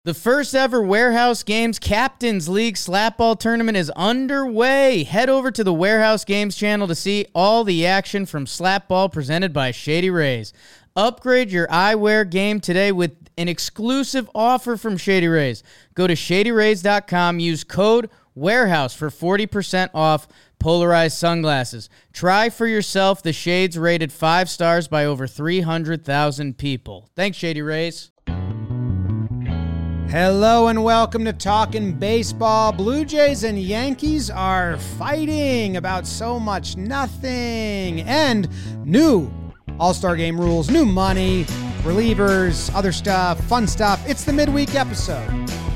The first ever Warehouse Games Captains League Slapball Tournament is underway. Head over to the Warehouse Games channel to see all the action from Slapball presented by Shady Rays. Upgrade your eyewear game today with an exclusive offer from Shady Rays. Go to shadyrays.com, use code WAREHOUSE for 40% off polarized sunglasses. Try for yourself the shades rated 5 stars by over 300,000 people. Thanks, Shady Rays. Hello and welcome to Talkin' Baseball. Blue Jays and Yankees are fighting about so much nothing. And new All-Star Game rules, new money, relievers, other stuff, fun stuff. It's the midweek episode.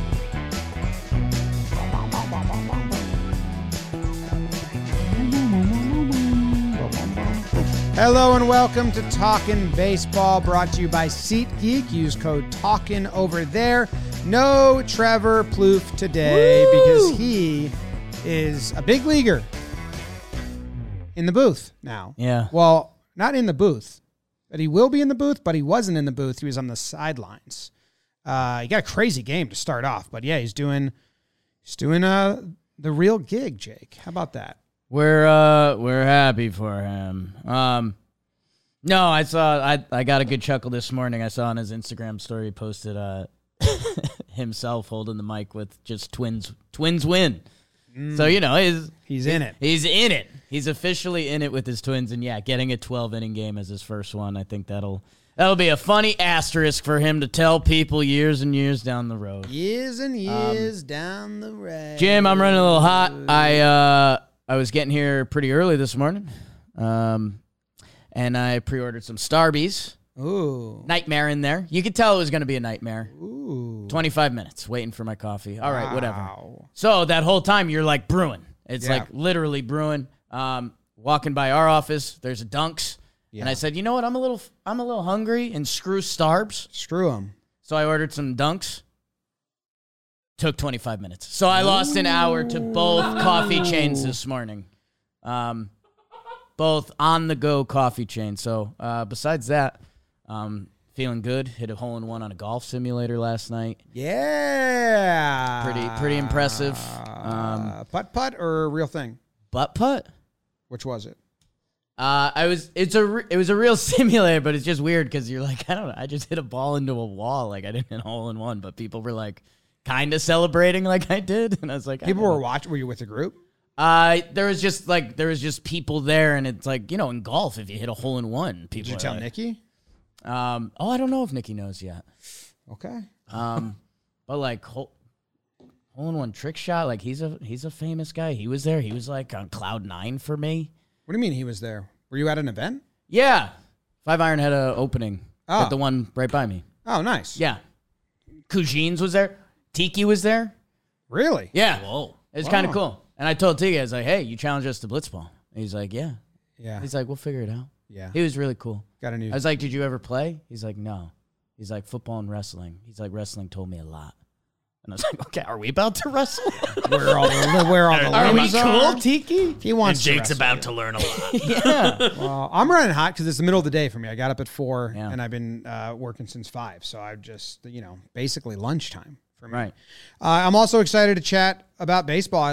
Hello and welcome to Talkin' Baseball, brought to you by SeatGeek. Use code TALKIN over there. No Trevor Plouffe today because he is a big leaguer in the booth now. Yeah. Well, not in the booth, but he will be in the booth, but he wasn't in the booth. He was on the sidelines. He got a crazy game to start off, but yeah, he's doing the real gig, Jake. How about that? We're happy for him. No, I got a good chuckle this morning. I saw on his Instagram story he posted himself holding the mic with just twins win. So, he's in it. He's in it. He's officially in it with his twins, and yeah, getting a 12-inning game as his first one, I think that'll be a funny asterisk for him to tell people years and years down the road. Years and years down the road. Jim, I'm running a little hot. I was getting here pretty early this morning, and I pre-ordered some Starbies. Ooh. Nightmare in there. You could tell it was going to be a nightmare. Ooh. 25 minutes waiting for my coffee. All right, whatever. Wow. So that whole time you're like brewing. It's Yeah. like literally brewing. Walking by our office, there's a Dunks. Yeah. And I said, you know what? I'm a little hungry and screw Starbs. Screw him. So I ordered some Dunks. Took 25 minutes. So I lost an hour to both coffee chains this morning. Both on-the-go coffee chains. So besides that, feeling good. Hit a hole-in-one on a golf simulator last night. Yeah. Pretty impressive. Putt-putt or real thing? Butt putt? Which was it? It was a real simulator, but it's just weird because you're like, I don't know, I just hit a ball into a wall. Like I didn't hit a hole-in-one, but people were like kind of celebrating like I did. And I was like, People were watching. Were you with the group? There was just people there, and it's like, in golf, if you hit a hole-in-one, people. Did you tell Nikki? I don't know if Nikki knows yet. Okay. But like hole-in-one trick shot, like he's a famous guy. He was there. He was like on cloud 9 for me. What do you mean he was there? Were you at an event? Yeah, 5-iron had an opening Oh. at the one right by me. Oh, nice. Yeah, Kujins was there. Tiki was there. Really? Yeah. Whoa. It was kind of cool. And I told Tiki, I was like, hey, you challenged us to blitzball. And he's like, yeah. Yeah. He's like, we'll figure it out. Yeah. He was really cool. Got a new. I was like, did you ever play? He's like, no. He's like, football and wrestling. He's like, wrestling told me a lot. And I was like, okay, are we about to wrestle? Where all the Are we limbs cool, Tiki? He wants And Jake's to wrestle. about to learn a lot. Yeah. Well, I'm running hot because it's the middle of the day for me. I got up at 4 Yeah. and I've been working since 5. So I've just, basically lunchtime for me. Right. I'm also excited to chat about baseball.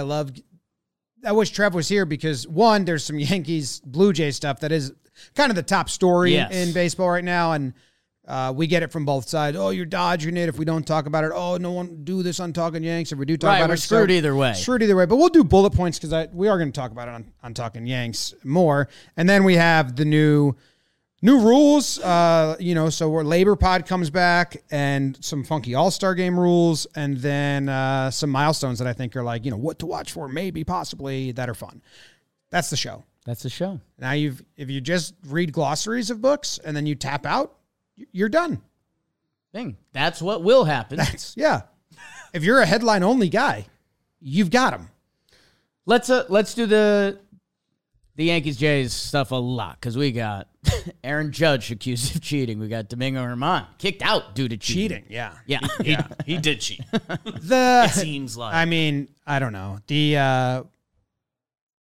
I wish Trev was here because, one, there's some Yankees Blue Jays stuff that is kind of the top story Yes. in baseball right now. And we get it from both sides. Oh, you're dodging it if we don't talk about it. Oh, no one do this on Talking Yanks if we do talk about We're it. screwed either way. Screwed either way. But we'll do bullet points because we are going to talk about it on Talking Yanks more. And then we have the new rules. So where Labor Pod comes back and some funky All-Star Game rules, and then some milestones that I think are like, what to watch for, maybe, possibly, that are fun. That's the show. That's the show. Now, if you just read glossaries of books and then you tap out, you're done. That's what will happen. Yeah. If you're a headline-only guy, you've got them. Let's do the Yankees Jays stuff a lot because we got Aaron Judge accused of cheating. We got Domingo Germán kicked out due to cheating. Yeah. Yeah. He did cheat. It Seems like. I mean, I don't know. The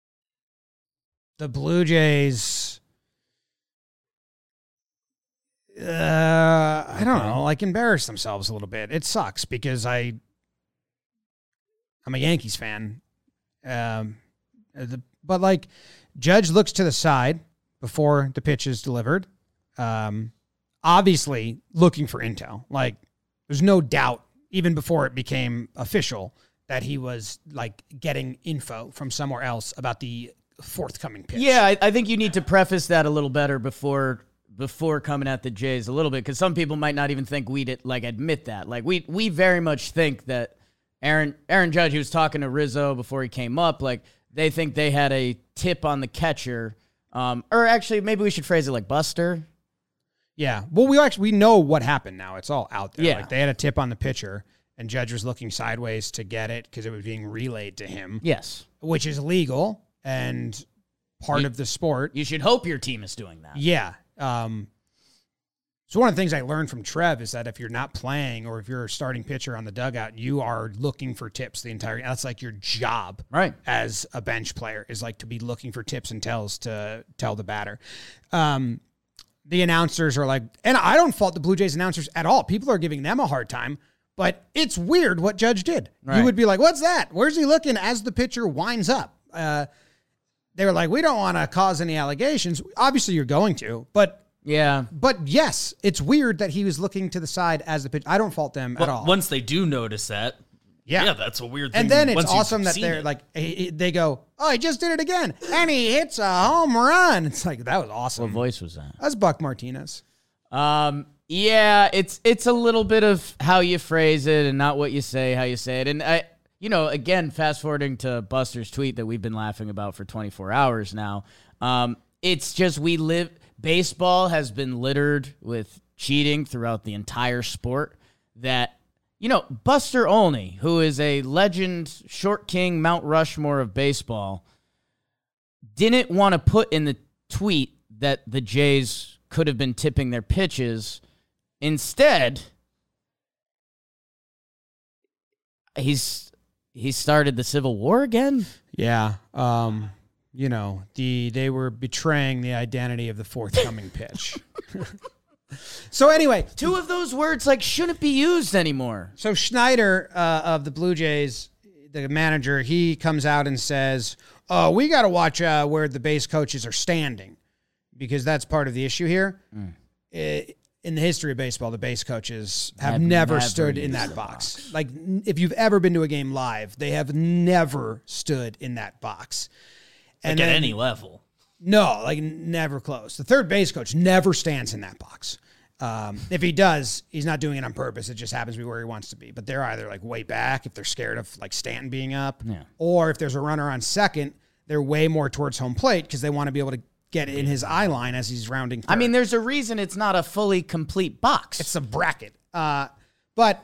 Blue Jays, I don't know, like embarrass themselves a little bit. It sucks because I'm a Yankees fan. But like Judge looks to the side before the pitch is delivered. Obviously looking for intel. Like there's no doubt even before it became official that he was like getting info from somewhere else about the forthcoming pitch. Yeah, I think you need to preface that a little better before coming at the Jays a little bit, because some people might not even think we'd like admit that. Like we very much think that Aaron Judge, he was talking to Rizzo before he came up, like they think they had a tip on the catcher. Or actually maybe we should phrase it like Buster. Yeah. Well, we know what happened now. It's all out there. Yeah. Like they had a tip on the pitcher and Judge was looking sideways to get it because it was being relayed to him. Yes. Which is legal and part of the sport. You should hope your team is doing that. Yeah. So one of the things I learned from Trev is that if you're not playing or if you're a starting pitcher on the dugout, you are looking for tips the entire. That's like your job, right? As a bench player is like to be looking for tips and tells to tell the batter. The announcers are like, and I don't fault the Blue Jays announcers at all. People are giving them a hard time, but it's weird what Judge did. Right. You would be like, "What's that? Where's he looking?" As the pitcher winds up. They were like, "We don't want to cause any allegations." Obviously, you're going to, but. Yeah. But yes, it's weird that he was looking to the side as the pitch. I don't fault them at all. Once they do notice that, yeah, that's a weird thing. And then it's awesome that they're like, they go, "Oh, he just did it again. And he hits a home run." It's like, that was awesome. What voice was that? That's Buck Martinez. Yeah, it's a little bit of how you phrase it and not what you say, how you say it. And again, fast forwarding to Buster's tweet that we've been laughing about for 24 hours now. It's just baseball has been littered with cheating throughout the entire sport that, Buster Olney, who is a legend, short king, Mount Rushmore of baseball, didn't want to put in the tweet that the Jays could have been tipping their pitches. Instead, he's started the Civil War again. Yeah. They were betraying the identity of the forthcoming pitch. So anyway, two of those words shouldn't be used anymore. So Schneider of the Blue Jays, the manager, he comes out and says, "Oh, we got to watch where the base coaches are standing because that's part of the issue here." In the history of baseball, the base coaches have never stood in that box. Like if you've ever been to a game live, they have never stood in that box. And at any level. No, never close. The third base coach never stands in that box. If he does, he's not doing it on purpose. It just happens to be where he wants to be. But they're either way back if they're scared of Stanton being up, or if there's a runner on second, they're way more towards home plate because they want to be able to get in his eye line as he's rounding third. I mean, there's a reason it's not a fully complete box. It's a bracket. But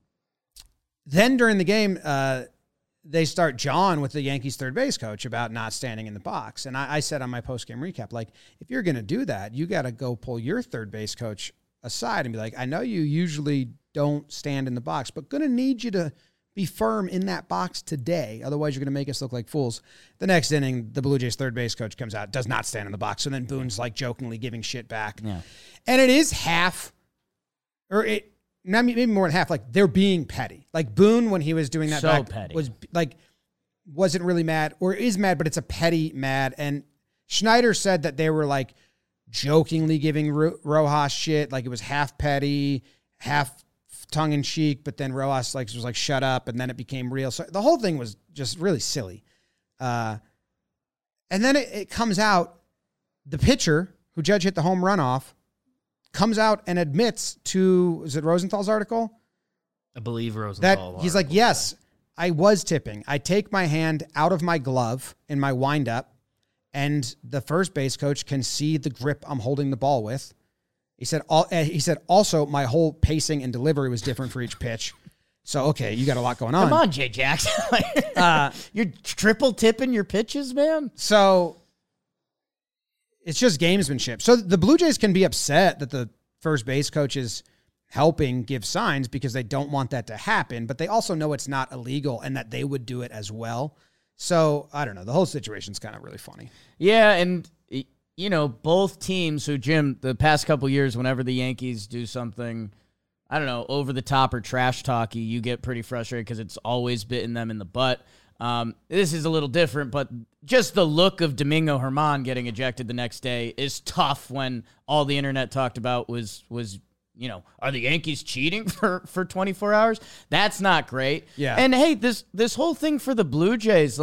then during the game, they start John with the Yankees third base coach about not standing in the box. And I said on my post-game recap, if you're going to do that, you got to go pull your third base coach aside and be like, "I know you usually don't stand in the box, but going to need you to be firm in that box today. Otherwise, you're going to make us look like fools." The next inning, the Blue Jays third base coach comes out, does not stand in the box. So then Boone's jokingly giving shit back. Yeah. And it is half, or it, maybe more than half, they're being petty. Boone, when he was doing that, so petty. Was wasn't really mad or is mad, but it's a petty mad. And Schneider said that they were jokingly giving Rojas shit. It was half petty, half tongue in cheek, but then Rojas was shut up, and then it became real. So the whole thing was just really silly. And then it comes out, the pitcher who Judge hit the home run off comes out and admits to, is it Rosenthal's article? I believe Rosenthal. That he's like, "Yes, I was tipping. I take my hand out of my glove in my windup, and the first base coach can see the grip I'm holding the ball with." He said, "Also, my whole pacing and delivery was different for each pitch." So, okay, you got a lot going on. Come on, Jay Jackson. You're triple tipping your pitches, man. So it's just gamesmanship. So the Blue Jays can be upset that the first base coach is helping give signs because they don't want that to happen, but they also know it's not illegal and that they would do it as well. So I don't know. The whole situation's kind of really funny. Yeah, and both teams who, Jim, the past couple years, whenever the Yankees do something, I don't know, over the top or trash talky, you get pretty frustrated because it's always bitten them in the butt. This is a little different, but just the look of Domingo Germán getting ejected the next day is tough when all the internet talked about was are the Yankees cheating for 24 hours? That's not great. Yeah. And hey, this whole thing for the Blue Jays,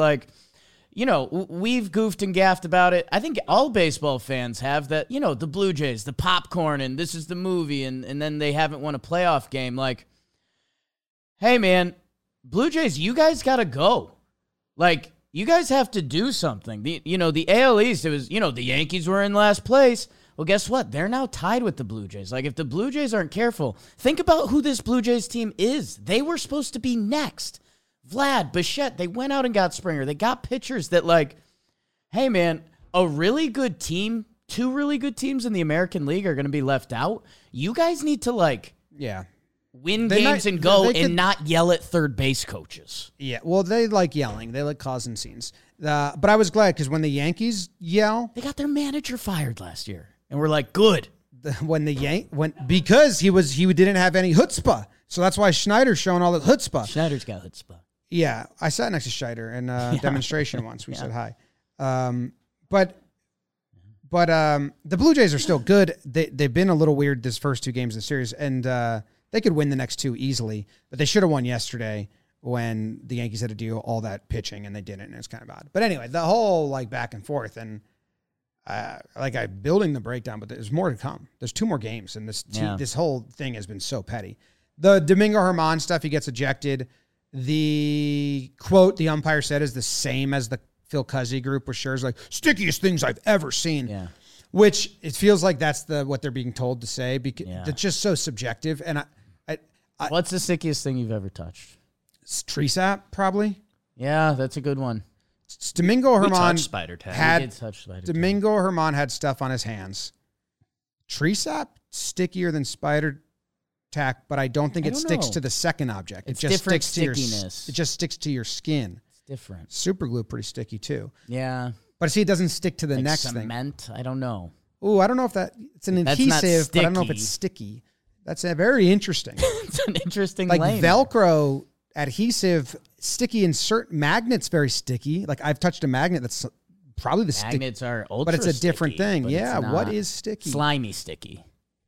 we've goofed and gaffed about it. I think all baseball fans have that, the Blue Jays, the popcorn, and this is the movie, and then they haven't won a playoff game. Like, hey, man, Blue Jays, you guys got to go. Like, you guys have to do something. The AL East, it was, the Yankees were in last place. Well, guess what? They're now tied with the Blue Jays. Like, if the Blue Jays aren't careful, think about who this Blue Jays team is. They were supposed to be next. Vlad, Bichette, they went out and got Springer. They got pitchers that, hey, man, a really good team, two really good teams in the American League are going to be left out. You guys need to, win games and go and not yell at third base coaches. Yeah, well, they like yelling. They like causing scenes. But I was glad because when the Yankees yell... They got their manager fired last year. And we're like, good. Because he didn't have any chutzpah. So that's why Schneider's showing all the chutzpah. Schneider's got chutzpah. Yeah, I sat next to Schneider in a demonstration once. We said hi. But the Blue Jays are still good. They've been a little weird this first two games of the series, and they could win the next two easily. But they should have won yesterday when the Yankees had to do all that pitching, and they didn't, and it's kind of odd. But anyway, the whole back and forth, and I'm building the breakdown, but there's more to come. There's two more games, and this whole thing has been so petty. The Domingo Germán stuff, he gets ejected. The quote the umpire said is the same as the Phil Cuzzy group, where Scherzer's like, stickiest things I've ever seen. Yeah. Which it feels like that's what they're being told to say, because it's just so subjective. And what's the stickiest thing you've ever touched? Tree sap, probably. Yeah, that's a good one. Domingo Germán spider tag. Domingo Germán had stuff on his hands. Tree sap stickier than spider tack, but I don't think it sticks to the second object. It's it just different sticks stickiness. to it just sticks to your skin. It's different. Super glue pretty sticky too. Yeah. But see, it doesn't stick to the next cement, thing. I don't know. Oh, I don't know if it's an adhesive, but I don't know if it's sticky. That's very interesting. It's an interesting lane. Velcro adhesive, sticky insert magnets, very sticky. I've touched a magnet that's probably the sticky. Magnets are ultra but it's a different sticky, thing. Yeah, what is sticky? Slimy sticky.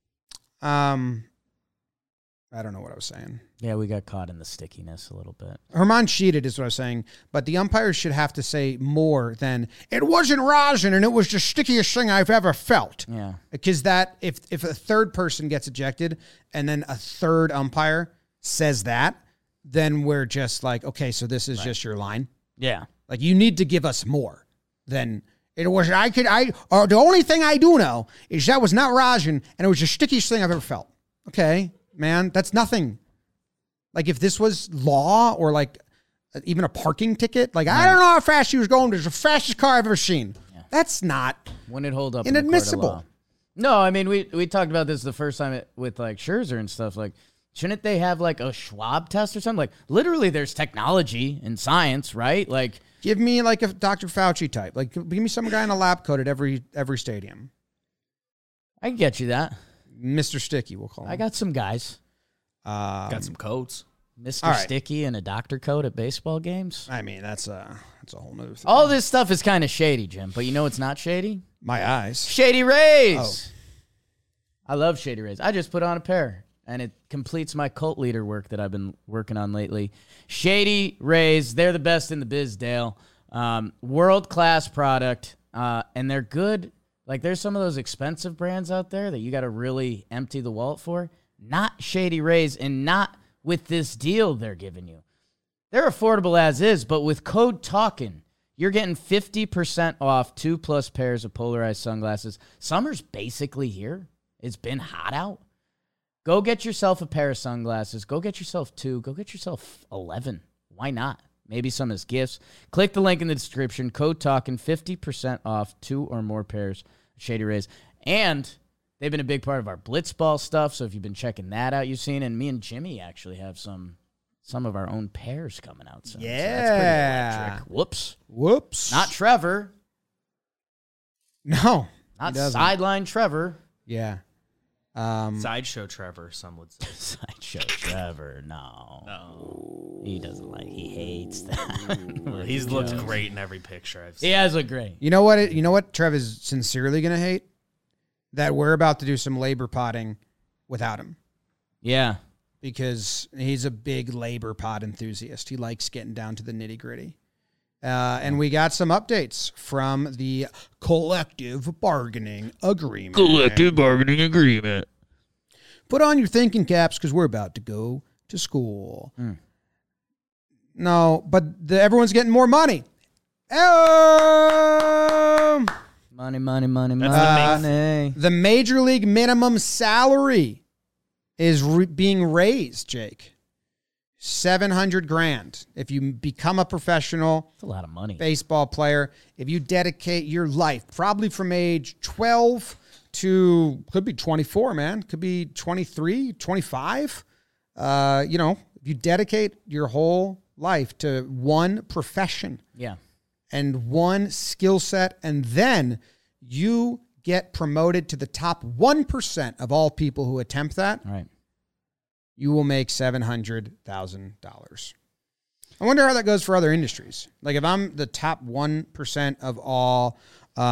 I don't know what I was saying. Yeah, we got caught in the stickiness a little bit. Germán cheated is what I was saying, but the umpires should have to say more than, it wasn't rosin and it was the stickiest thing I've ever felt. Yeah. Because if a third person gets ejected and then a third umpire says that, then we're just like, okay, so this is just your line. Yeah. You need to give us more than it was. The only thing I do know is that was not rosin and it was the stickiest thing I've ever felt. Okay, man, that's nothing. If this was law or even a parking ticket, I don't know how fast he was going. It's the fastest car I've ever seen. Yeah. That's not wouldn't it hold up inadmissible. No, I mean we talked about this the first time with Scherzer and stuff. Shouldn't they have a Schwab test or something? Literally, there's technology and science, right? Give me a Dr. Fauci type. Give me some guy in a lab coat at every stadium. I can get you that. Mr. Sticky, we'll call him. I got some guys. Got some coats. Mr. Sticky and a doctor coat at baseball games. I mean, that's a whole new thing. All this stuff is kind of shady, Jim, but you know it's not shady? My eyes. Shady Rays. Oh. I love Shady Rays. I just put on a pair, and it completes my cult leader work that I've been working on lately. Shady Rays, they're the best in the biz, Dale. World-class product, and they're good. There's some of those expensive brands out there that you got to really empty the wallet for. Not Shady Rays, and not with this deal they're giving you. They're affordable as is, but with code TALKIN', you're getting 50% off 2+ pairs of polarized sunglasses. Summer's basically here. It's been hot out. Go get yourself a pair of sunglasses. Go get yourself 2. Go get yourself 11. Why not? Maybe some as gifts. Click the link in the description. Code TALKIN', 50% off 2 or more pairs of Shady Rays. And they've been a big part of our Blitzball stuff, so if you've been checking that out, you've seen. And me and Jimmy actually have some of our own pairs coming out soon. Yeah. So that's pretty electric. Whoops. Whoops. Not Trevor. No. Not sideline Trevor. Yeah. Sideshow Trevor, some would say. Sideshow Trevor, no. He doesn't like, he hates that. Well, he's looked great in every picture I've seen. He has looked great. You know what Trev is sincerely going to hate? That we're about to do some labor potting without him. Yeah. Because he's a big labor pot enthusiast. He likes getting down to the nitty gritty. And we got some updates from the collective bargaining agreement. Put on your thinking caps because we're about to go to school. No, but everyone's getting more money. Money. The major league minimum salary is being raised, Jake. $700,000 if you become a professional. That's a lot of money. Baseball player. If you dedicate your life, probably from age 12 to could be 24, man, could be 23, 25. If you dedicate your whole life to one profession, and one skill set, and then you get promoted to the top 1% of all people who attempt that. Right. You will make $700,000. I wonder how that goes for other industries. Like if I'm the top 1% of all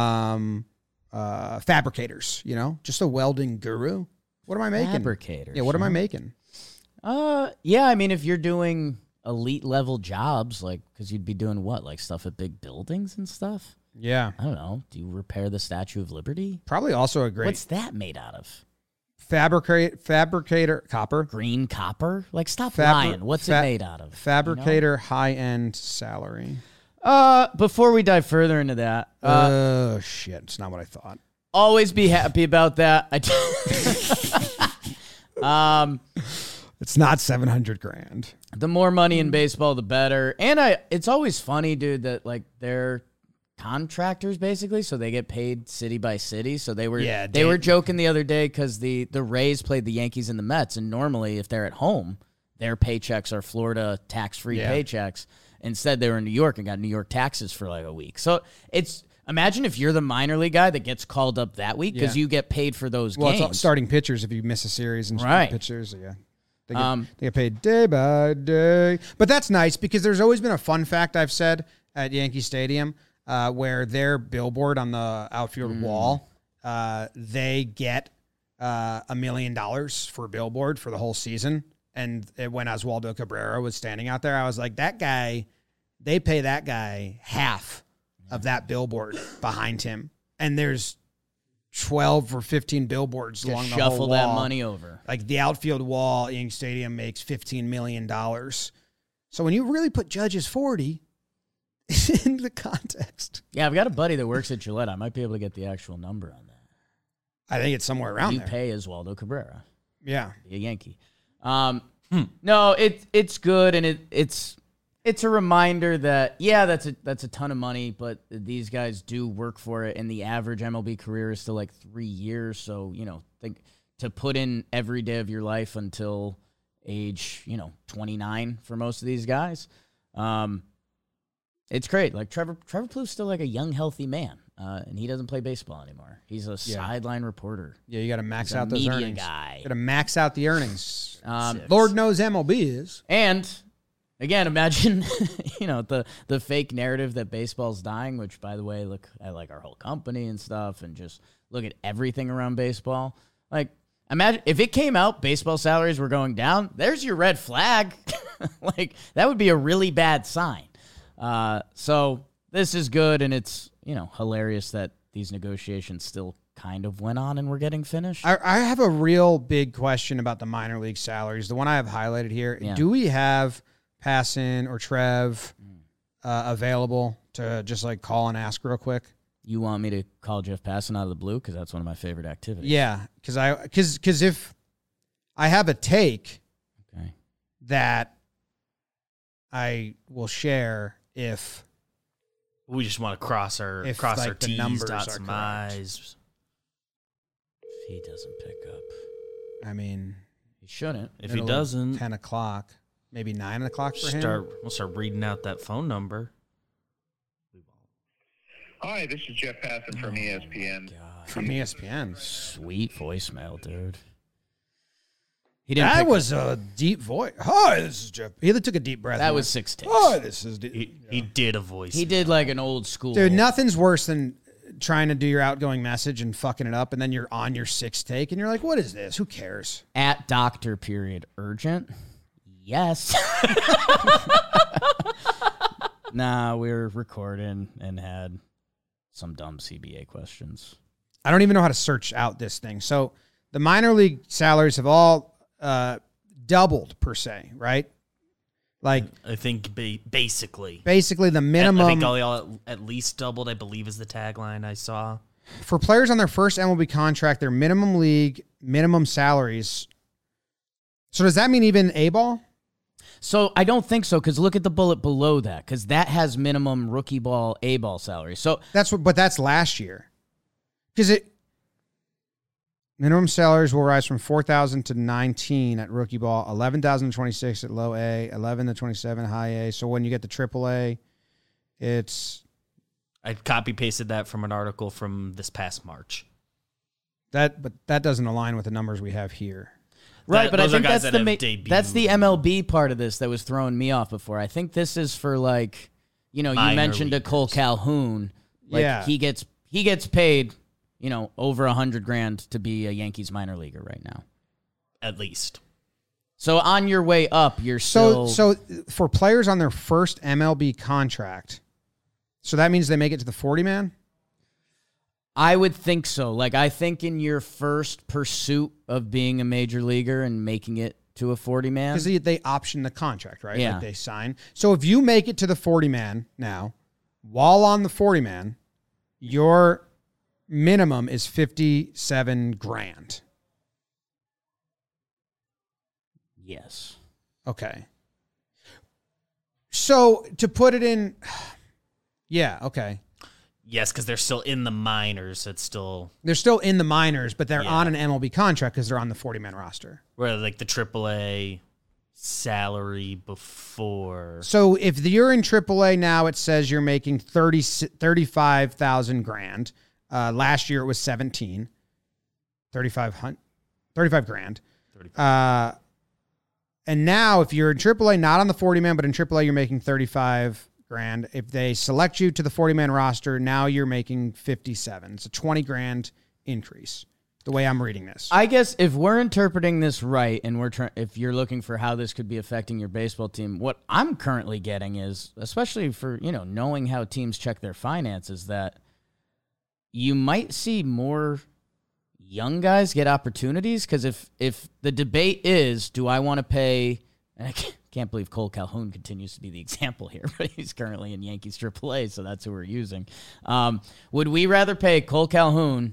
fabricators, just a welding guru, what am I making? Fabricators. Yeah, what am I making? I mean, if you're doing elite level jobs, like, because you'd be doing what? Like stuff at big buildings and stuff? Yeah. I don't know. Do you repair the Statue of Liberty? Probably also a great... What's that made out of? Fabricator copper. Green copper? Like, stop lying. What's it made out of? Fabricator high-end salary. Before we dive further into that. Oh, shit. It's not what I thought. Always be happy about that. It's not $700,000. The more money in baseball, the better. And it's always funny, dude, that like they're contractors basically, so they get paid city by city. So they were joking the other day because the Rays played the Yankees and the Mets, and normally if they're at home, their paychecks are Florida tax-free paychecks. Instead, they were in New York and got New York taxes for like a week. So imagine if you're the minor league guy that gets called up that week because you get paid for those games. Well, it's starting pitchers if you miss a series and pitchers, yeah. They get paid day by day. But that's nice because there's always been a fun fact I've said at Yankee Stadium where their billboard on the outfield wall, they get $1 million for a billboard for the whole season. And when Oswaldo Cabrera was standing out there, I was like, that guy, they pay that guy half of that billboard behind him. And there's 12 or 15 billboards along the whole wall. Shuffle that money over. Like the outfield wall at Yankee Stadium makes $15 million. So when you really put Judge's 40 into the context. Yeah, I've got a buddy that works at Gillette. I might be able to get the actual number on that. I think it's somewhere around there. You pay Oswaldo Cabrera. Yeah. Be a Yankee. No, it's good, and it's a reminder that that's a ton of money, but these guys do work for it, and the average MLB career is still like 3 years. So think to put in every day of your life until age 29 for most of these guys. It's great. Like Trevor Plouffe's still like a young, healthy man, and he doesn't play baseball anymore. He's a sideline reporter. Yeah, you got to max out those media earnings. Guy. Got to max out the earnings. Lord knows MLB is. And again, imagine the fake narrative that baseball's dying. Which, by the way, look, I like our whole company and stuff, and just look at everything around baseball. Like, imagine if it came out baseball salaries were going down. There's your red flag. Like, that would be a really bad sign. So this is good, and it's, hilarious that these negotiations still kind of went on and we're getting finished. I have a real big question about the minor league salaries. The one I have highlighted here. Yeah. Do we have Passan or Trev available to just like call and ask real quick? You want me to call Jeff Passan out of the blue? Because that's one of my favorite activities. Yeah, because if I have a take that I will share if we just want to cross our T's, dot some I's. If he doesn't pick up, I mean, he shouldn't. If he doesn't, 10 o'clock, maybe 9 o'clock for him. We'll start reading out that phone number. Hi, this is Jeff Passan from ESPN. From ESPN. Sweet voicemail, dude. That was a deep voice. Hi, this is Jeff. He took a deep breath. That was 6 takes. Hi, this is... He did a voice. He did like an old school. Dude, nothing's worse than trying to do your outgoing message and fucking it up, and then you're on your 6th take, and you're like, what is this? Who cares? At doctor period urgent. Yes. Nah, we were recording and had some dumb CBA questions. I don't even know how to search out this thing. So the minor league salaries have all doubled per se, right? Like I think basically the minimum. I think all at least doubled, I believe, is the tagline I saw. For players on their first MLB contract, their minimum salaries. So does that mean even A-ball? So I don't think so, because look at the bullet below that, because that has minimum rookie ball, A-ball salary. So but that's last year. Because minimum salaries will rise from $4,000 to $19,000 at rookie ball, $11,000 to $26,000 at low A, $11,000 to $27,000 high A. So when you get to AAA, it's... I copy-pasted that from an article from this past March. But that doesn't align with the numbers we have here. Right, but I think that's the MLB part of this that was throwing me off before. I think this is for like, you mentioned a Cole Calhoun. Like yeah. He gets paid, over $100,000 to be a Yankees minor leaguer right now. At least. So on your way up, you're still... So for players on their first MLB contract, so that means they make it to the 40-man? I would think so. Like, I think in your first pursuit of being a major leaguer and making it to a 40-man. Because they option the contract, right? Yeah. Like they sign. So if you make it to the 40-man now, while on the 40-man, your minimum is $57,000. Yes. Okay. So to put it in... Yeah, okay. Yes, because they're still in the minors. They're still in the minors, but they're on an MLB contract because they're on the 40-man roster. Where like the AAA salary before. So if you're in AAA now, it says you're making $35,000. Last year it was 17, 35 grand. And now if you're in AAA, not on the 40-man, but in AAA, you're making 35 grand. If they select you to the 40-man roster, now you're making 57. It's a 20 grand increase. The way I'm reading this, I guess if we're interpreting this right, and if you're looking for how this could be affecting your baseball team, what I'm currently getting is, especially for knowing how teams check their finances, that you might see more young guys get opportunities. Because if the debate is, do I want to pay? And I can't believe Cole Calhoun continues to be the example here, but he's currently in Yankees AAA, so that's who we're using. Would we rather pay Cole Calhoun,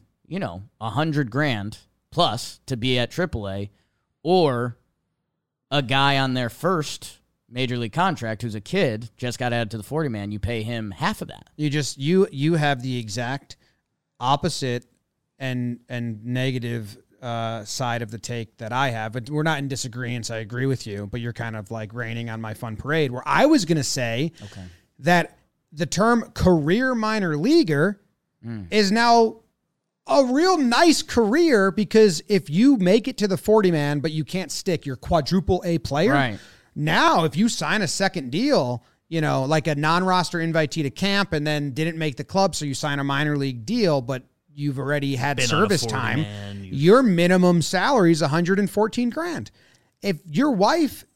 $100,000 plus to be at AAA, or a guy on their first major league contract who's a kid, just got added to the 40-man, you pay him half of that? You have the exact opposite and negative side of the take that I have, but we're not in disagreement. I agree with you, but you're kind of like raining on my fun parade, where I was going to say that the term career minor leaguer is now a real nice career, because if you make it to the 40-man, but you can't stick, you're quadruple A player. Right. Now, if you sign a second deal, like a non-roster invitee to camp and then didn't make the club, so you sign a minor league deal, but you've already had service time, your minimum salary is $114,000. If your wife,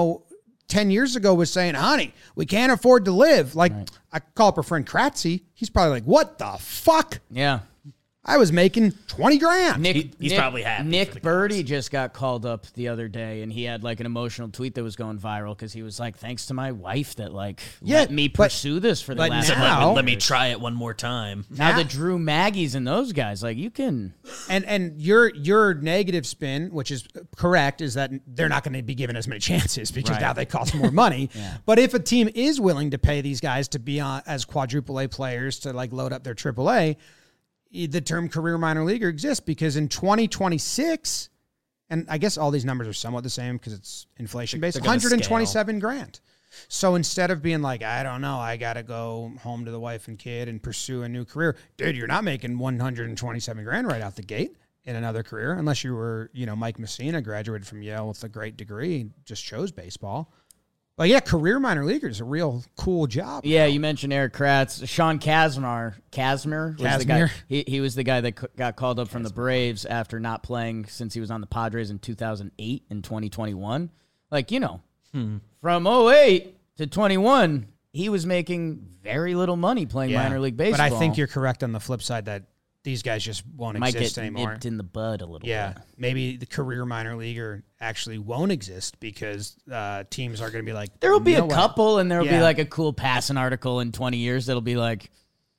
10 years ago was saying, honey, we can't afford to live. Like, right. I call up her friend Kratzy. He's probably like, what the fuck? Yeah. I was making $20,000. He's probably happy. Nick Birdie just got called up the other day, and he had like an emotional tweet that was going viral because he was like, "Thanks to my wife that let me pursue this for the last." Now, let me try it one more time. Now the Drew Maggies and those guys, like, you can. And your negative spin, which is correct, is that they're not going to be given as many chances because now they cost more money. Yeah. But if a team is willing to pay these guys to be on as quadruple A players to like load up their triple A, the term career minor leaguer exists, because in 2026, and I guess all these numbers are somewhat the same because it's inflation based, $127,000. So instead of being like, I don't know, I got to go home to the wife and kid and pursue a new career, dude, you're not making $127,000 right out the gate in another career, unless you were, Mike Messina, graduated from Yale with a great degree, just chose baseball. But yeah, career minor leaguer is a real cool job. Yeah, you mentioned Eric Kratz. Sean Kazmir was the guy. He was the guy that got called up from the Braves after not playing since he was on the Padres in 2008 and 2021. Like, from 08 to 21, he was making very little money playing minor league baseball. But I think you're correct on the flip side that these guys just won't exist anymore. Might get nipped in the bud a little bit. Maybe the career minor leaguer actually won't exist because teams are going to be like... There will be a couple, and there will be like a cool passing article in 20 years that'll be like,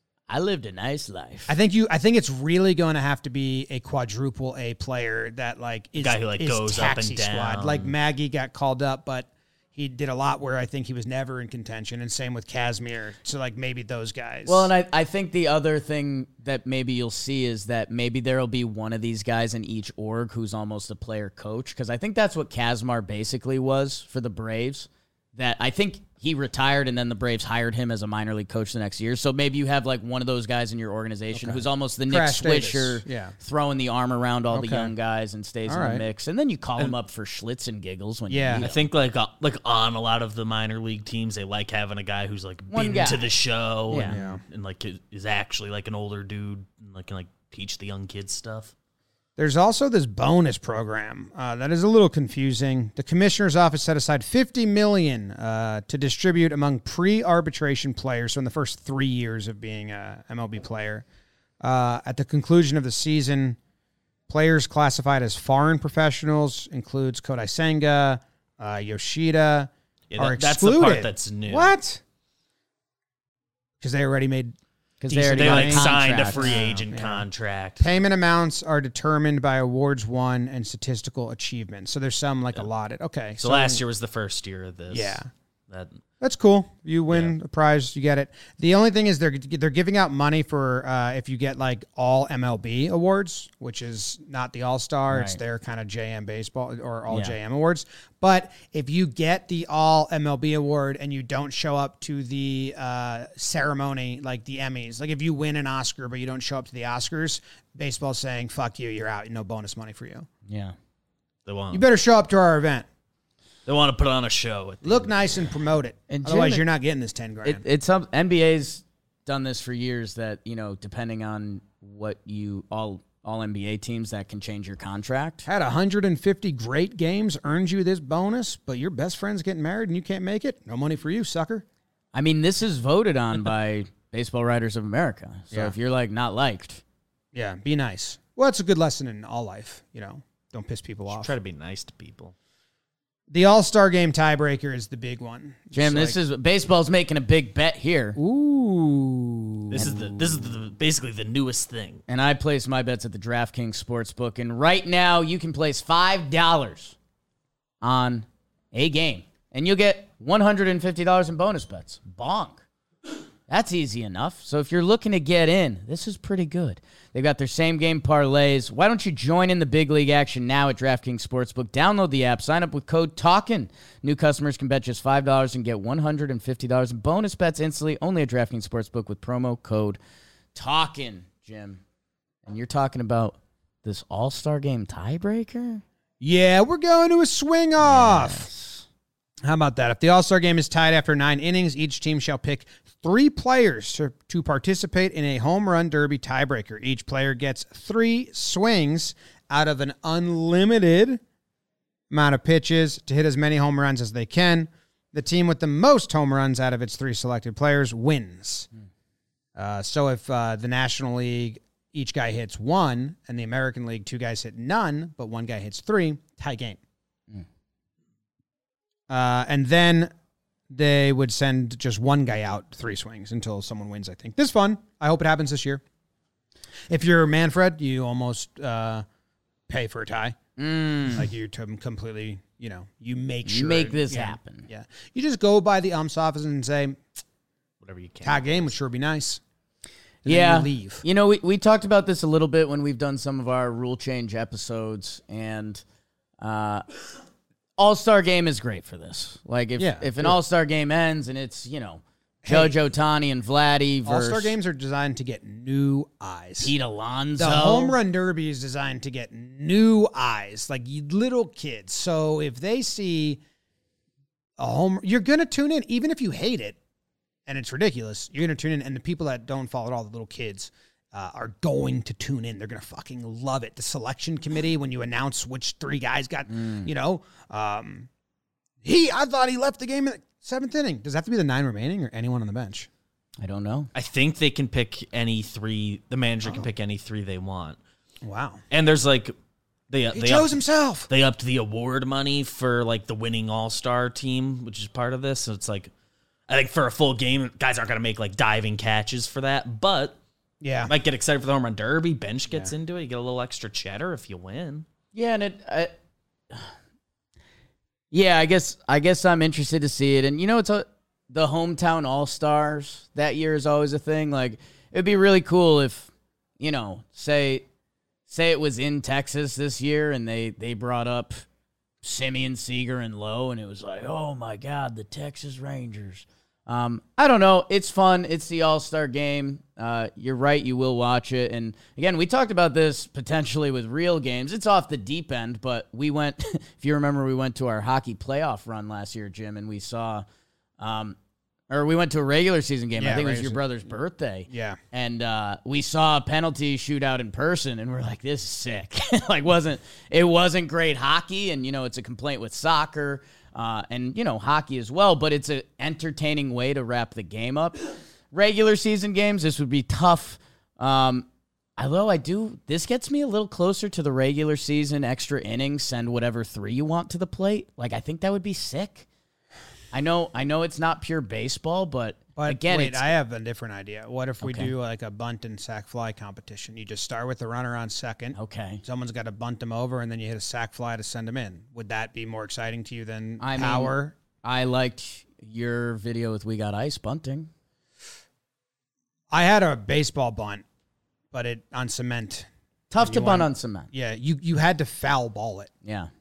I lived a nice life. I think it's really going to have to be a quadruple A player that like is, guy who like goes up and down. Squad. Like Maggie got called up, but he did a lot where I think he was never in contention, and same with Kazmir. So, like, maybe those guys. Well, and I think the other thing that maybe you'll see is that maybe there will be one of these guys in each org who's almost a player coach, because I think that's what Kazmir basically was for the Braves. That I think he retired, and then the Braves hired him as a minor league coach the next year. So maybe you have, like, one of those guys in your organization who's almost the Nick Swisher, throwing the arm around all the young guys and stays in the mix. And then you call him up for schlitz and giggles when you need him. I think, like on a lot of the minor league teams, they like having a guy who's, like, been to the show and, like, is actually, like, an older dude and, like, can, like, teach the young kids stuff. There's also this bonus program that is a little confusing. The commissioner's office set aside $50 million to distribute among pre-arbitration players, so in the first 3 years of being a MLB player. At the conclusion of the season, players classified as foreign professionals, includes Kodai Senga, Yoshida, are excluded. That's the part that's new. What? Because they already made... Because they like signed a free agent contract. Payment amounts are determined by awards won and statistical achievements. So there's some like allotted. Okay. So last year was the first year of this. Yeah. That's cool. You win a prize, you get it. The only thing is they're giving out money for if you get like all MLB awards, which is not the All-Star. Right. It's their kind of JM baseball or all JM awards. But if you get the all MLB award and you don't show up to the ceremony, like the Emmys, like if you win an Oscar but you don't show up to the Oscars, baseball's saying, fuck you, you're out. No bonus money for you. Yeah. You better show up to our event. They want to put on a show. Look nice and promote it. And otherwise, you're not getting this $10,000. NBA's done this for years. That depending on what all NBA teams, that can change your contract. Had 150 great games, earned you this bonus, but your best friend's getting married and you can't make it. No money for you, sucker. I mean, this is voted on by Baseball Writers of America. So if you're like not liked, be nice. Well, it's a good lesson in all life. Don't piss people off. Try to be nice to people. The All-Star Game tiebreaker is the big one. Jim, this is baseball's making a big bet here. Ooh. This is basically the newest thing. And I place my bets at the DraftKings Sportsbook, and right now you can place $5 on a game, and you'll get $150 in bonus bets. Bonk. That's easy enough. So if you're looking to get in, this is pretty good. They've got their same-game parlays. Why don't you join in the big league action now at DraftKings Sportsbook? Download the app. Sign up with code TALKIN. New customers can bet just $5 and get $150 in bonus bets instantly. Only at DraftKings Sportsbook with promo code TALKIN, Jim. And you're talking about this All-Star Game tiebreaker? Yeah, we're going to a swing-off. Yes. How about that? If the All-Star Game is tied after 9 innings, each team shall pick 3 players to participate in a home run derby tiebreaker. Each player gets 3 swings out of an unlimited amount of pitches to hit as many home runs as they can. The team with the most home runs out of its 3 selected players wins. So if the National League, each guy hits 1, and the American League, 2 guys hit none, but 1 guy hits 3, tie game. And then they would send just 1 guy out 3 swings until someone wins, I think. This is fun. I hope it happens this year. If you're Manfred, you almost pay for a tie. Like you completely, you make sure. Make this happen. Yeah. You just go by the ump's office and say, whatever you can. Tie game would sure be nice. And yeah. then you leave. We talked about this a little bit when we've done some of our rule change episodes, and All-Star game is great for this. Like, if an All-Star game ends and it's, Jojo Ohtani and Vladdy versus... All-Star games are designed to get new eyes. Pete Alonso. The Home Run Derby is designed to get new eyes, like little kids. So if they see a home... You're going to tune in, even if you hate it, and it's ridiculous. You're going to tune in, and the people that don't follow it, all the little kids, are going to tune in. They're going to fucking love it. The selection committee, when you announce which 3 guys got, I thought he left the game in the 7th inning. Does it have to be the 9 remaining or anyone on the bench? I don't know. I think they can pick any 3. The manager can pick any 3 they want. Wow. And there's like... He chose himself. They upped the award money for like the winning all-star team, which is part of this. So it's like, I think for a full game, guys aren't going to make like diving catches for that, but yeah, might get excited for the home run derby. Bench gets into it. You get a little extra cheddar if you win. Yeah, and I guess I'm interested to see it. And it's the hometown all-stars that year is always a thing. Like, it'd be really cool if, say it was in Texas this year and they brought up Simeon, Seager, and Lowe, and it was like, oh my God, the Texas Rangers. I don't know. It's fun. It's the All-Star game. You're right. You will watch it. And again, we talked about this potentially with real games. It's off the deep end, but we went, if you remember, we went to our hockey playoff run last year, Jim, and we saw, or we went to a regular season game. I think it was your brother's birthday. Yeah. And we saw a penalty shootout in person, and we're like, this is sick. It wasn't great hockey, and, it's a complaint with soccer. And, hockey as well, but it's an entertaining way to wrap the game up. Regular season games, this would be tough. Although this gets me a little closer to the regular season, extra innings, send whatever 3 you want to the plate. Like, I think that would be sick. I know it's not pure baseball, but again, wait, I have a different idea. What if we do like a bunt and sac fly competition? You just start with the runner on second. Okay. Someone's got to bunt them over, and then you hit a sac fly to send them in. Would that be more exciting to you than power? I liked your video with We Got Ice bunting. I had a baseball bunt, but it on cement. Tough to bunt on cement. Yeah, you had to foul ball it. Yeah.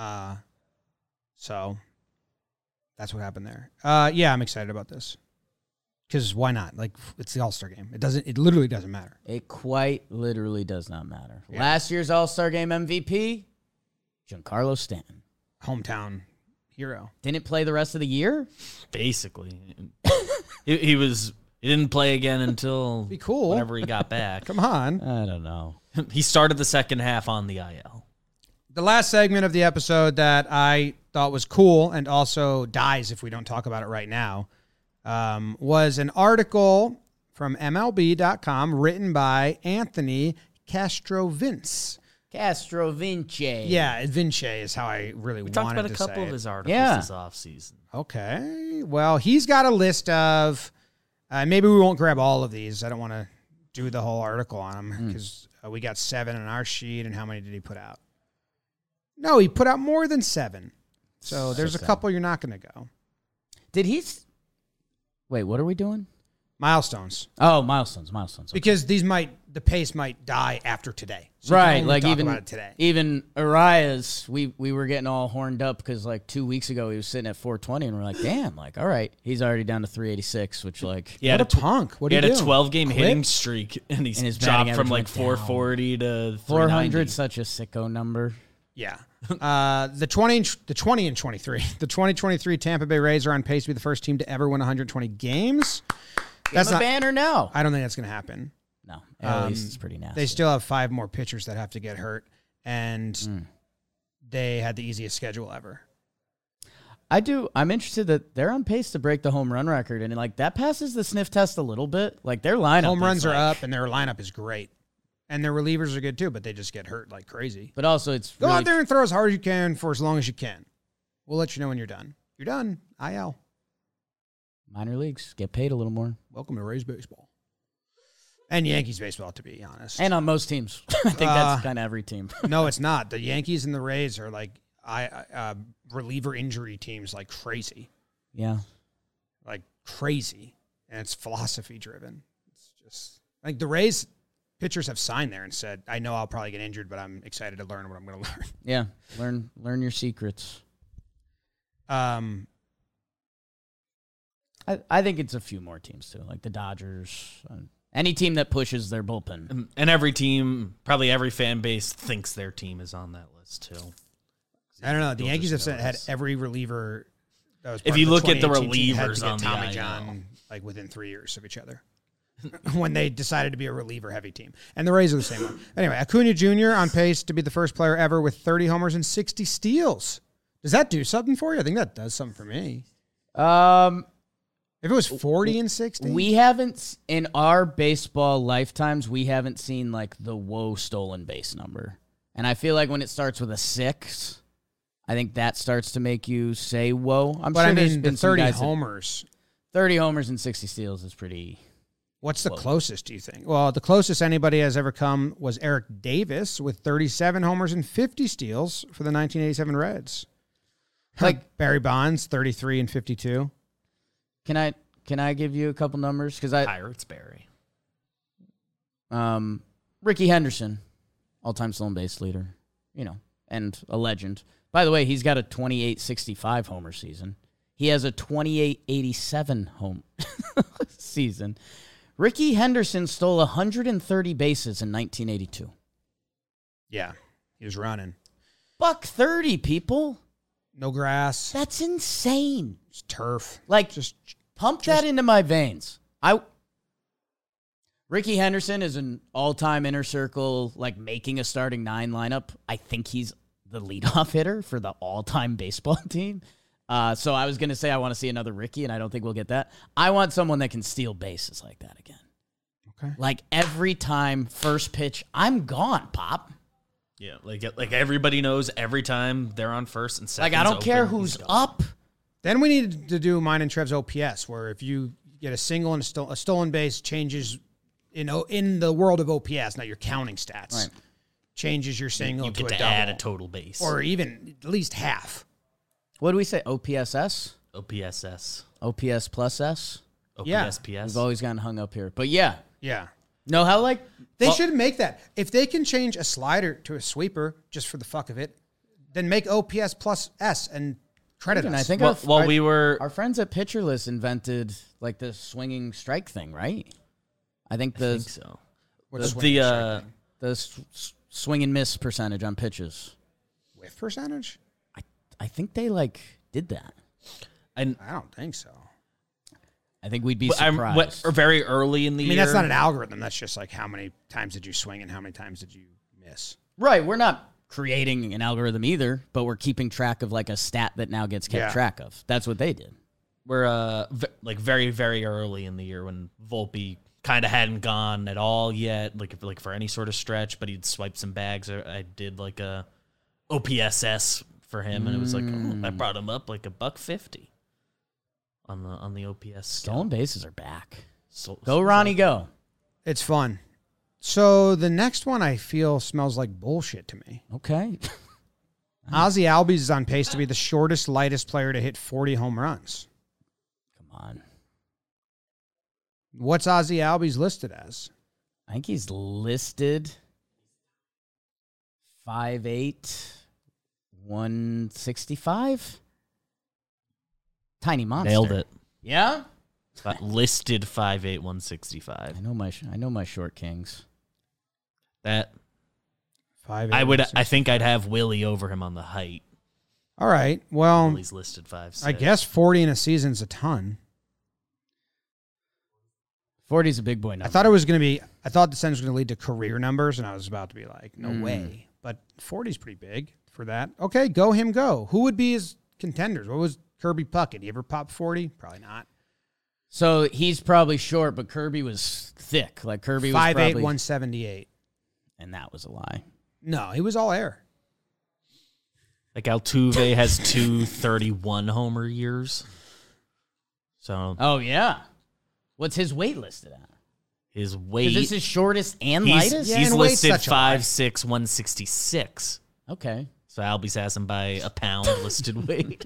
So that's what happened there. Yeah, I'm excited about this. Because why not? Like, it's the All-Star game. It literally doesn't matter. It quite literally does not matter. Yeah. Last year's All-Star game MVP, Giancarlo Stanton. Hometown hero. Didn't play the rest of the year? Basically. He didn't play again until be cool. Whenever he got back. Come on. I don't know. He started the second half on the IL. The last segment of the episode that I thought was cool and also dies if we don't talk about it right now was an article from MLB.com written by Anthony Castrovince. Castrovince. Yeah, Vince is how I really wanted to say it. We talked about a couple of his articles this offseason. Okay. Well, he's got a list of, maybe we won't grab all of these. I don't want to do the whole article on them because we got 7 on our sheet, and how many did he put out? No, he put out more than 7. So there's a couple you're not going to go. Did he... Wait, what are we doing? Milestones. Oh, milestones. Okay. Because the pace might die after today. So right, like talk about it today. Even Arias, we were getting all horned up because like 2 weeks ago he was sitting at 420, and we're like, damn, like all right, he's already down to 386, which like what a punk. What he had a 12-game hitting streak, and he's dropped from like 440 to 400. Such a sicko number. Yeah. The 2023 Tampa Bay Rays are on pace to be the first team to ever win 120 games. That's not a banner now. I don't think that's going to happen. No, at least it's pretty nasty. They still have 5 more pitchers that have to get hurt, and they had the easiest schedule ever. I'm interested that they're on pace to break the home run record, and like that passes the sniff test a little bit. Like their lineup, home runs are up, and their lineup is great. And their relievers are good, too, but they just get hurt like crazy. But also, it's Go out there and throw as hard as you can for as long as you can. We'll let you know when you're done. You're done. IL. Minor leagues. Get paid a little more. Welcome to Rays baseball. And Yankees baseball, to be honest. And on most teams. I think that's kind of every team. No, it's not. The Yankees and the Rays are like reliever injury teams like crazy. Yeah. Like crazy. And it's philosophy driven. It's just like the Rays... Pitchers have signed there and said, I know I'll probably get injured, but I'm excited to learn what I'm going to learn. Yeah, learn your secrets. I think it's a few more teams too, like the Dodgers. Any team that pushes their bullpen. And every team, probably every fan base thinks their team is on that list too. I don't know. The Yankees have had every reliever that was if you look at the 2018 team relievers on the Tommy IL. John like within 3 years of each other when they decided to be a reliever-heavy team. And the Rays are the same way. Anyway, Acuna Jr. on pace to be the first player ever with 30 homers and 60 steals. Does that do something for you? I think that does something for me. If it was 40 and 60? We haven't, in our baseball lifetimes, we haven't seen like the whoa stolen base number. And I feel like when it starts with a 6, I think that starts to make you say whoa. But sure I mean, the 30 homers. 30 homers and 60 steals is pretty... What's the closest, do you think? Well, the closest anybody has ever come was Eric Davis with 37 homers and 50 steals for the 1987 Reds. Like Barry Bonds, 33 and 52. Can I give you a couple numbers? Because Pirates Barry. Ricky Henderson, all-time stolen base leader, and a legend. By the way, he's got a 28-65 homer season. He has a 28-87 home season. Ricky Henderson stole 130 bases in 1982. Yeah, he was running. $130, people. No grass. That's insane. It's turf. Like, just pump that into my veins. Ricky Henderson is an all-time inner circle, like making a starting 9 lineup. I think he's the leadoff hitter for the all-time baseball team. So I was going to say I want to see another Ricky, and I don't think we'll get that. I want someone that can steal bases like that again. Okay. Like every time, first pitch, I'm gone, Pop. Yeah, like everybody knows every time they're on first and second. Like I don't care who's up. Then we need to do mine and Trev's OPS, where if you get a single and a stolen base, changes in the world of OPS. Now you're counting stats. Right. Changes your single you to get a to double, add a total base, or even at least half. What do we say? OPSS? OPSS. OPS plus S? OPSPS. We've always gotten hung up here. But yeah. Yeah. No, how like... They should make that. If they can change a slider to a sweeper just for the fuck of it, then make OPS plus S and credit us. I think our friends at Pitcherless invented like the swinging strike thing, right? I think so. The swing and miss percentage on pitches. Whiff percentage? I think they did that. I don't think so. I think we'd be surprised. Or very early in the year. I mean, that's not an algorithm. That's just like how many times did you swing and how many times did you miss. Right. We're not creating an algorithm either, but we're keeping track of like a stat that now gets kept track of. That's what they did. We're very, very early in the year when Volpe kind of hadn't gone at all yet, like for any sort of stretch, but he'd swiped some bags. I did like a OPSS for him, and it was like I brought him up like $150 on the OPS. Stolen bases are back. Go Ronnie, go! It's fun. So the next one I feel smells like bullshit to me. Okay. Ozzie Albies is on pace to be the shortest, lightest player to hit 40 home runs. Come on. What's Ozzie Albies listed as? I think he's listed 5'8", 165. Tiny monster. Nailed it. Yeah? Listed 5'8", 165. I know my short kings. That 5'8", I think I'd have Willie over him on the height. All right. Well, Willie's listed 5'6". I guess 40 in a season's a ton. 40 is a big boy number. I thought the sentence was going to lead to career numbers, and I was about to be like, no way. But 40 is pretty big for that. Okay, go. Who would be his contenders? What was Kirby Puckett? He ever pop 40? Probably not. So he's probably short, but Kirby was thick. Like Kirby was 5'8", probably 178. And that was a lie. No, he was all air. Like Altuve has 231 homer years. So. Oh, yeah. What's his weight listed at? His weight. Is this his shortest and lightest? Yeah, he's listed 5'6", 166. Okay. So Albies has him by a pound listed weight.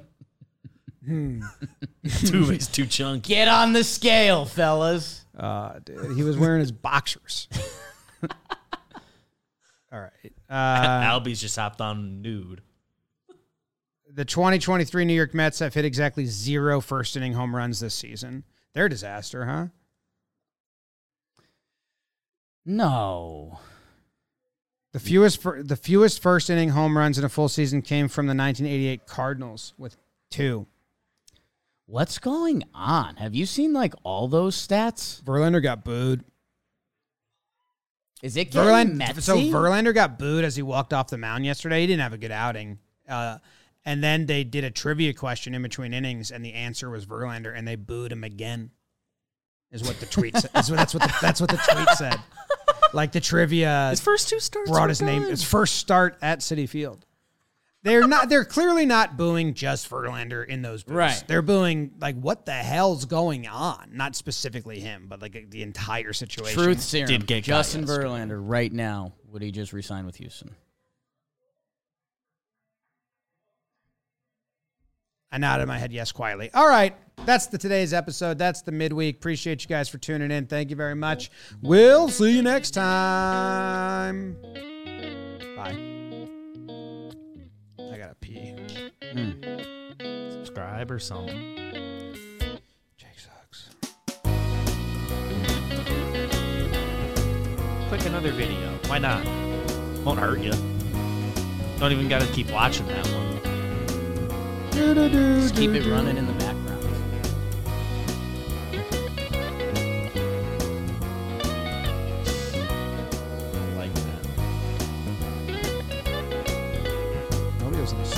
Altuve's too chunky. Get on the scale, fellas. Dude, he was wearing his boxers. All right. Albies just hopped on nude. The 2023 New York Mets have hit exactly 0 first-inning home runs this season. They're a disaster, huh? No. The fewest first-inning home runs in a full season came from the 1988 Cardinals with 2. What's going on? Have you seen like all those stats? Verlander got booed. Is it getting Metsy? So Verlander got booed as he walked off the mound yesterday. He didn't have a good outing. And then they did a trivia question in between innings, and the answer was Verlander, and they booed him again. Is what the tweet said. That's what the tweet said. Like the trivia, His first 2 starts brought were his name. good. His first start at Citi Field. They're clearly not booing just Verlander in those booths. Right. They're booing like what the hell's going on? Not specifically him, but like the entire situation. Truth serum. Did get Justin got yesterday. Verlander right now. Would he just resign with Houston? I nodded my head yes quietly. All right. That's today's episode. That's the midweek. Appreciate you guys for tuning in. Thank you very much. We'll see you next time. Bye. I gotta pee. Subscribe or something. Jake sucks. Click another video. Why not? Won't hurt you. Don't even got to keep watching that one. Just keep it running in the background. Like that. Nobody was in the